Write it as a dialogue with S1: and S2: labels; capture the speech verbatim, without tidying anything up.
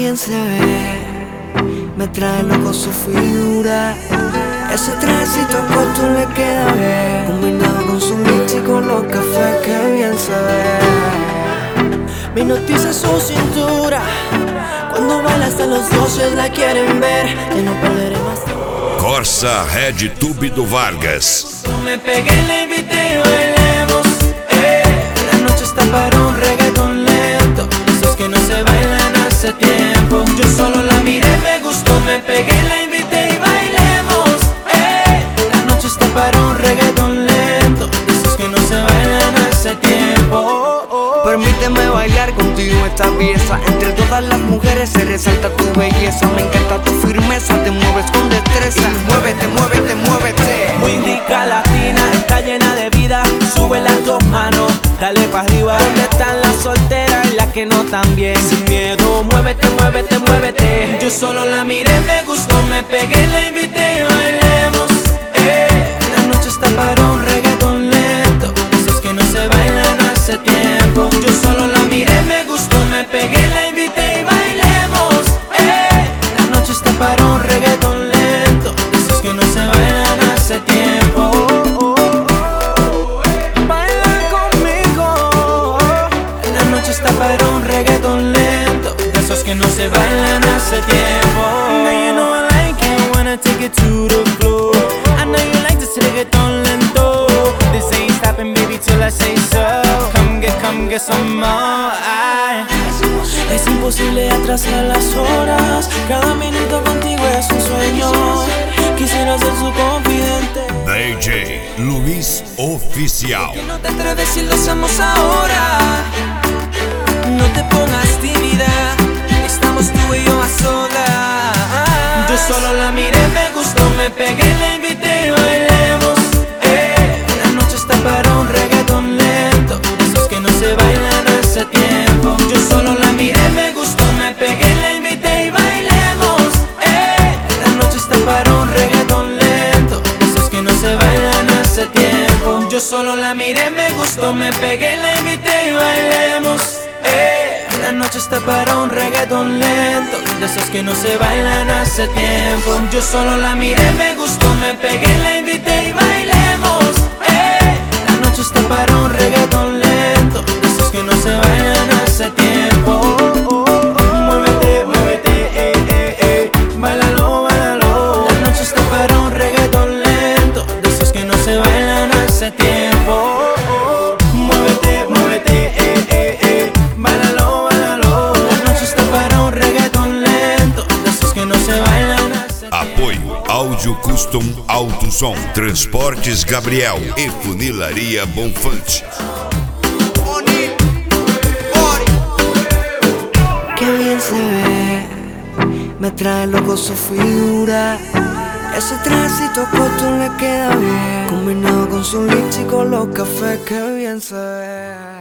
S1: bien se ve, me trae loco su figura. Ese trajecito corto le queda bien, combinado con su lips y con los cafés, que bien se ve. Me hipnotiza su cintura, cuando baila hasta los dioses la quieren ver. Ya no perderé más tiempo.
S2: Corsa Red Tube do Vargas.
S1: Me pegué, la invité y bailemos, eh. La noche está para un reggaetón lento, esos que no se bailan hace tiempo. Yo solo la miré, me gustó, me pegué, la invité y bailemos, eh. La noche está para un reggaetón lento, esos que no se bailan hace tiempo. Oh, oh. Permíteme bailar contigo esta pieza. Entre todas las mujeres se resalta tu belleza. Me encanta tu firmeza, te mueves con destreza. Y muévete, muévete, muévete.
S3: Muy indica latina, está llena de vida. Sube las dos manos, dale pa' arriba. ¿Dónde están las solteras y las que no tan bien? Sin miedo, muévete, muévete, muévete. Yo solo la miré, me gustó, me pegué, la invité y bailemos, eh. La noche está para un reggaetón lento, esos que no se bailan hace tiempo. Yo solo la miré, me gustó, me pegué, la invité y bailemos, eh. La noche está para un reggaetón lento, esos que no se bailan hace tiempo. Para un reggaetón lento, de esos que no se bailan hace tiempo. Now you know I like it, wanna take it to the floor. I know you like this reggaetón lento. This ain't stopping, baby, till I say so. Come get, come get some more. Ay. Es imposible atrasar las horas, cada minuto contigo es un sueño. Quisiera ser su confidente.
S2: D J Luiz Oficial.
S1: ¿Por qué no te atreves si lo hacemos ahora? No te pongas tímida, estamos tú y yo a solas. Yo solo la miré, me gustó, me pegué, la invité y bailemos, eh. La noche está para un reggaetón lento, esos que no se bailan hace tiempo. Yo solo la miré, me gustó, me pegué, la invité y bailemos, eh. La noche está para un reggaetón lento, esos que no se bailan hace tiempo. Yo solo la miré, me gustó, me pegué, la invité y bailemos, eh. La noche está para un reggaetón lento, de esos que no se bailan hace tiempo. Yo solo la miré, me gustó, me pegué, la invité y bailemos, eh. La noche está para un reggaetón lento, de esos que no se bailan hace tiempo. Oh, oh, oh. Muévete, muévete, eh, eh, eh. Báilalo, báilalo. La noche está para un reggaetón lento, de esos que no se bailan hace tiempo. Oh, oh. Muévete, muévete, eh, eh, eh. Báilalo.
S2: Apoio Áudio Custom Alto Som, Transportes Gabriel e Funilaria Bonfante.
S1: Qué bien se ve, me trae loco su figura. Ese trajecito corto le queda bien, combinado con su lips y con los cafés, que bien se ve.